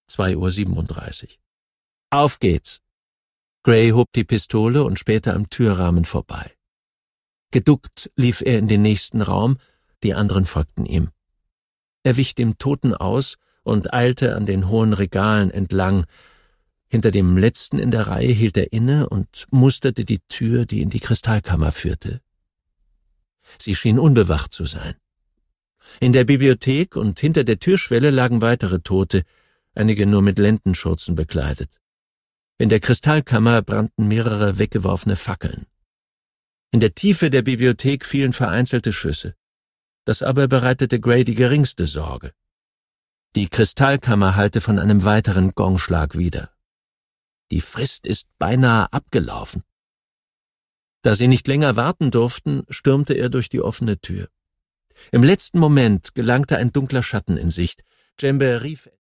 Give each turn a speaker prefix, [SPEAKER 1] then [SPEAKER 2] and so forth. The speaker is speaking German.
[SPEAKER 1] 2:37 Uhr. »Auf geht's!« Gray hob die Pistole und spähte am Türrahmen vorbei. Geduckt lief er in den nächsten Raum, die anderen folgten ihm. Er wich dem Toten aus und eilte an den hohen Regalen entlang. Hinter dem letzten in der Reihe hielt er inne und musterte die Tür, die in die Kristallkammer führte. Sie schien unbewacht zu sein. In der Bibliothek und hinter der Türschwelle lagen weitere Tote, einige nur mit Lendenschurzen bekleidet. In der Kristallkammer brannten mehrere weggeworfene Fackeln. In der Tiefe der Bibliothek fielen vereinzelte Schüsse. Das aber bereitete Gray die geringste Sorge. Die Kristallkammer hallte von einem weiteren Gongschlag wider. Die Frist ist beinahe abgelaufen. Da sie nicht länger warten durften, stürmte er durch die offene Tür. Im letzten Moment gelangte ein dunkler Schatten in Sicht. Djembe rief